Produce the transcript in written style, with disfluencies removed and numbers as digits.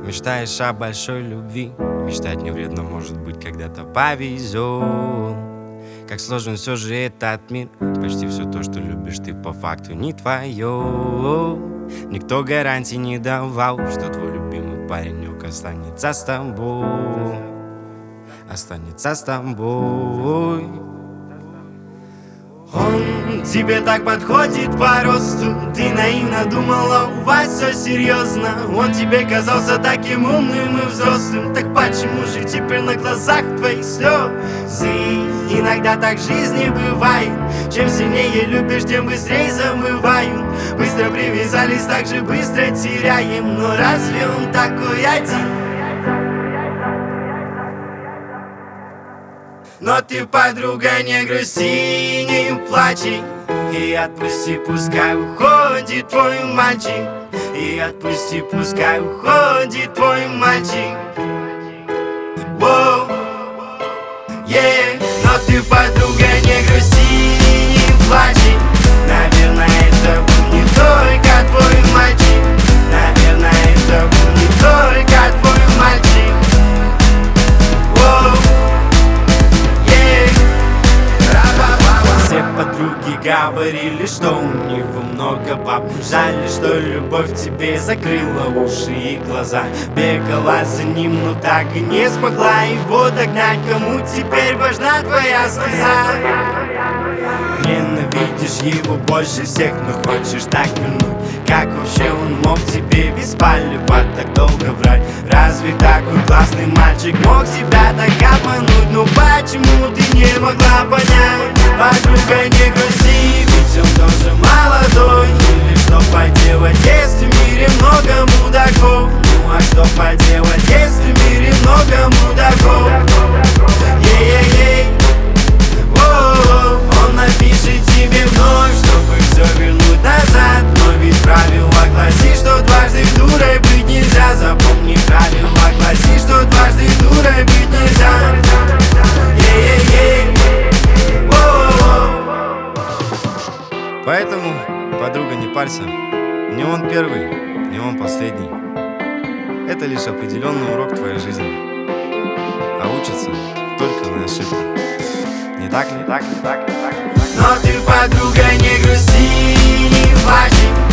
Мечтаешь о большой любви, мечтать не вредно, может быть, когда-то повезет. Как сложен все же этот мир, почти все то, что любишь ты, по факту не твое. Никто гарантий не давал, что твой любимый паренек останется с тобой. Останется с тобой. Он тебе так подходит по росту, ты наивно думала, у вас все серьезно. Он тебе казался таким умным и взрослым, так почему же теперь на глазах твоих слезы? Иногда так в жизни бывает, чем сильнее любишь, тем быстрее забывают. Быстро привязались, так же быстро теряем, но разве он такой один? Но ты, подруга, не грусти, не плачь, и отпусти, пускай уходит твой мальчик. И отпусти, пускай уходит твой мальчик. Воу, yeah. Но ты, подруга, не грусти, не плачь. Наверное, это был не только твой мальчик. Наверное, это был не только твой мальчик. Воу. Все подруги говорили, что у него много баб. Жаль, что любовь тебе закрыла уши и глаза. Бегала за ним, но так и не смогла его догнать. Кому теперь важна твоя слеза? Ненавидишь его больше всех, но хочешь так вернуть. Как вообще он мог тебе без палева так долго врать? Разве такой классный мальчик мог тебя так обмануть? Ну почему ты не могла понять? Подруга, не грусти, ведь он тоже молодой. Или что поделать, если в мире много мудаков? Ну а что поделать, если в мире много мудаков? Ей-ей-ей, он напишет тебе вновь, чтобы все вернуть назад. Но ведь правило гласит, что дважды дурой быть нельзя. Запомни, правило гласит, что дважды дурой быть нельзя. Ей-ей-ей. Поэтому, подруга, не парься. Не он первый, не он последний. Это лишь определенный урок твоей жизни. А учится только на ошибках. Не так ли? Но ты, подруга, не грусти, не плачь.